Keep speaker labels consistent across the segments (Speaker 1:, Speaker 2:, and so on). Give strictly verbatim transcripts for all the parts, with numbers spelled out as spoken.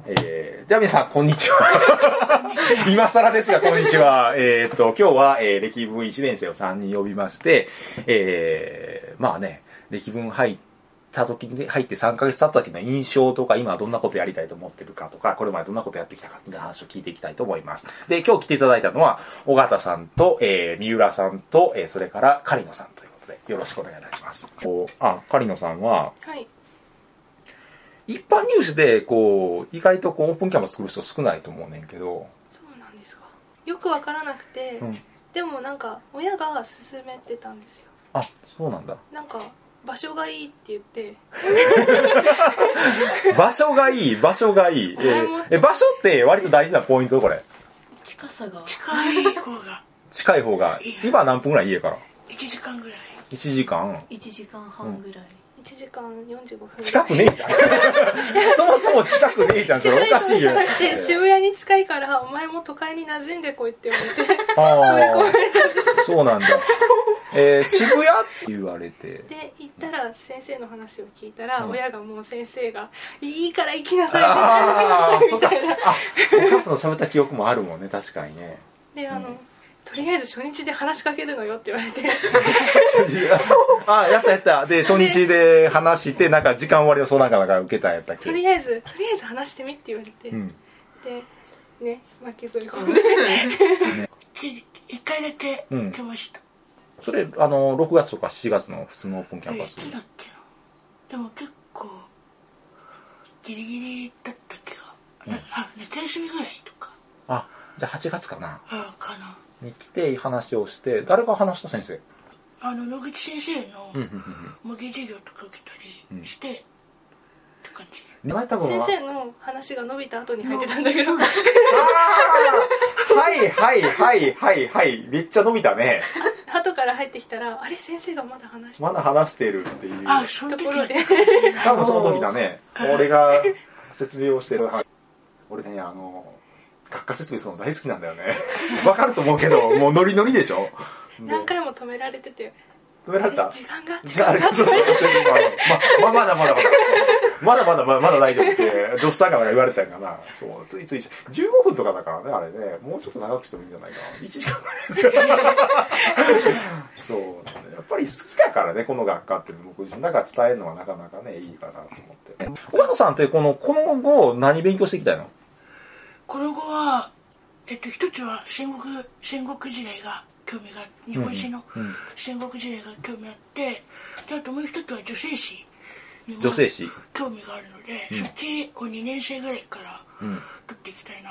Speaker 1: えー、じゃあ皆さんこんにちは今更ですがこんにちは。えー、っと今日は、えー、歴文いちねん生をさんにん呼びまして、えー、まあね歴文入った時に入ってさんかげつ経った時の印象とか今どんなことやりたいと思ってるかとかこれまでどんなことやってきたかみたいな話を聞いていきたいと思います。で今日来ていただいたのは尾形さんと、えー、三浦さんと、えー、それから狩野さんということでよろしくお願いいたします。あ、狩野さんは、
Speaker 2: はい
Speaker 1: 一般入試でこう意外とこうオープンキャンパス作る人少ないと思うねんけど。
Speaker 2: そうなんですか。よくわからなくて、うん、でもなんか親が勧めてたんですよ。
Speaker 1: あ、そうなんだ。
Speaker 2: なんか場所がいいって言って
Speaker 1: 場所がいい場所がいい、えー、え場所って割と大事なポイントこれ。
Speaker 3: 近さが
Speaker 4: 近い方が
Speaker 1: 近い方が今何分ぐらい家から
Speaker 4: いちじかんぐらい
Speaker 1: いちじかん
Speaker 3: いちじかんはんぐらい、うん
Speaker 2: いちじかんよんじゅうごふん
Speaker 1: 近くねえじゃんそもそも近くねえじゃんそれおかしいよ。
Speaker 2: で渋谷に近いからお前も都会に馴染んでこいって言われて
Speaker 1: ああそうなんだ、えー、渋谷って言われて
Speaker 2: で行ったら先生の話を聞いたら、うん、親がもう先生がいいから行きなさい
Speaker 1: あ
Speaker 2: みたいな
Speaker 1: あお母さんの喋った記憶もあるもんね確かにね。
Speaker 2: であの、うんとりあえず初日で話しかけるのよって言われて
Speaker 1: あやったやったで初日で話してなんか時間割をそうなんかなんか受けたんやったっけ。
Speaker 2: とりあえずとりあえず話してみって言われて、うん、でねまあそういうことで
Speaker 4: ね一回だけ来ました、
Speaker 1: うん、それあのろくがつとかしちがつの普通のオープンキャンパス、
Speaker 4: えー、いつだっけな。でも結構ギリギリだった気が、うん、あ夏休みぐらいとか。
Speaker 1: あじゃあはちがつかな
Speaker 4: あかな
Speaker 1: に来て話をして誰が話した先生。
Speaker 4: あの野口先生の模擬授業とか受けたりして、うん、って感じ。
Speaker 2: 先生の話が伸びた後に入ってたんだけどあ
Speaker 1: あはいはいはいはいはいめっちゃ伸びたね
Speaker 2: 後から入ってきたらあれ先生がまだ話してる
Speaker 1: まだ話してるっていう
Speaker 4: あその時
Speaker 2: ところで
Speaker 1: 多分その時だね俺が説明をしてる俺ねあの学科説明するの大好きなんだよねわかると思うけどもうノリノリでしょ。
Speaker 2: 何回も止められてて
Speaker 1: 止められた
Speaker 2: 時間が
Speaker 1: 時間がままだまだまだまだまだまだまだ大丈夫って女子さんから言われたんかな。そうついついじゅうごふんとかだからねあれねもうちょっと長くしてもいいんじゃないかないちじかんぐらいそうやっぱり好きだからねこの学科って僕自身だから伝えるのはなかなかねいいかなと思って。岡野さんってこのこの後何勉強していきたいの。
Speaker 4: この後は、えっと、一つは戦国戦国時代が興味が日本史の戦国時代が興味あって、であともう一つは女性史にも
Speaker 1: 女性史
Speaker 4: 興味があるので、うん、そっちをにねん生ぐらいから取っていきたいなって。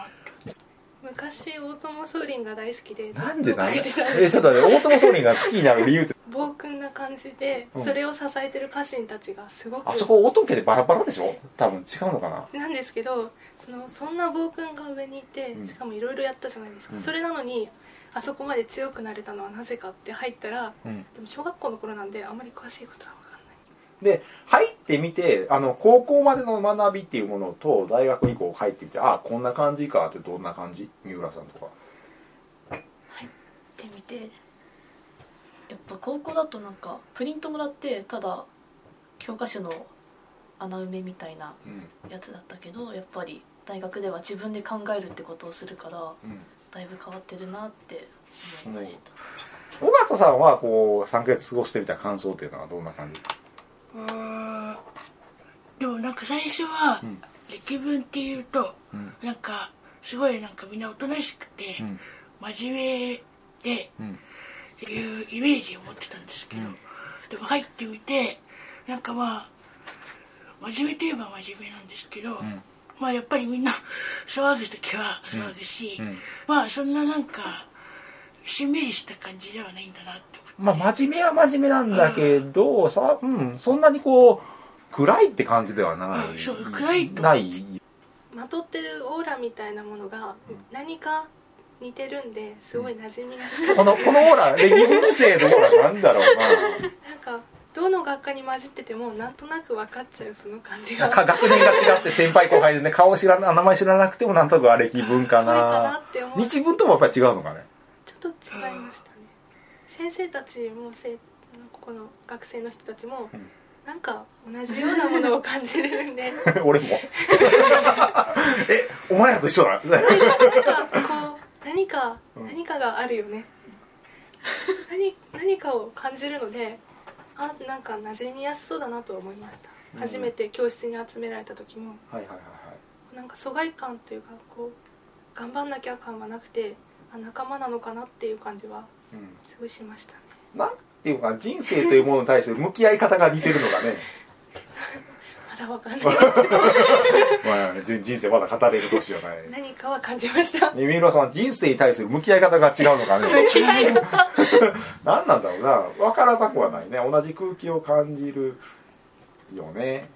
Speaker 2: 昔大友宗麟が大好きで
Speaker 1: なんでなんでえちょっとね大友宗麟が好きになる理由って
Speaker 2: 暴君な感じで、うん、それを支えてる家臣たちがすごく
Speaker 1: あそこ大友家でバラバラでしょ多分違うのかな。
Speaker 2: なんですけどそのそんな暴君が上にいて、うん、しかもいろいろやったじゃないですか、うん、それなのにあそこまで強くなれたのはなぜかって入ったら、うん、でも小学校の頃なんであんまり詳しいことは分かんない
Speaker 1: で入ってみてあの高校までの学びっていうものと大学にこう入ってみてあこんな感じかってどんな感じ三浦さんとか
Speaker 3: 入ってみてやっぱ高校だとなんかプリントもらってただ教科書の穴埋めみたいなやつだったけど、うん、やっぱり大学では自分で考えるってことをするから、うん、だいぶ変わってるなって思いました。
Speaker 1: 尾形さんはこうさんかげつ過ごしてみた感想っていうのはどんな感じ。
Speaker 4: うーんでもなんか最初は歴文っていうと、うん、なんかすごいなんかみんなおとなしくて、うん、真面目で、うん、っていうイメージを持ってたんですけど、うん、でも入ってみてなんかまあ真面目といえば真面目なんですけど、うん、まあやっぱりみんな騒ぐときは騒ぐし、うんうん、まあそんななんかしんみりした感じではないんだなって
Speaker 1: 思って。まあ真面目は真面目なんだけどさ、うん、そんなにこう暗いって感じではない。
Speaker 4: そう暗いと
Speaker 1: ない
Speaker 2: まとってるオーラみたいなものが何か似てるんですごい馴染みやすかった、
Speaker 1: このこのオーラ歴文生のオーラなんだろうな
Speaker 2: なんかどの学科に混じっててもなんとなく分かっちゃうその感じが
Speaker 1: 学年が違って先輩後輩でね顔知らな名前知らなくてもなんとなくあ歴文かな、
Speaker 2: かなって思う。
Speaker 1: 日文ともやっぱり違うのかね。
Speaker 2: ちょっと違いましたね。先生たちもせここの学生の人たちも、うん、 なんか同じようなものを感じるんで
Speaker 1: 俺もえお前らと一緒だ
Speaker 2: なんかこう何か、うん、何かがあるよね何, 何かを感じるので、あなんか馴染みやすそうだなと思いました、うん、初めて教室に集められた時も、はいはいはいはい、なんか疎外感というかこう頑張んなきゃ感はなくて、あ仲間なのかなっていう感じはすごいしましたね、
Speaker 1: うん、なんていうか人生というものに対して向き合い方が似てるのがね
Speaker 2: まだわかんないですけど
Speaker 1: まあ、人生まだ語れる年じゃない
Speaker 2: 何かは感じました。
Speaker 1: ね、三浦さん人生に対する向き合い方が違うのかね
Speaker 2: 向き合い方
Speaker 1: 何なんだろうな、分からなくはないね。同じ空気を感じるよね。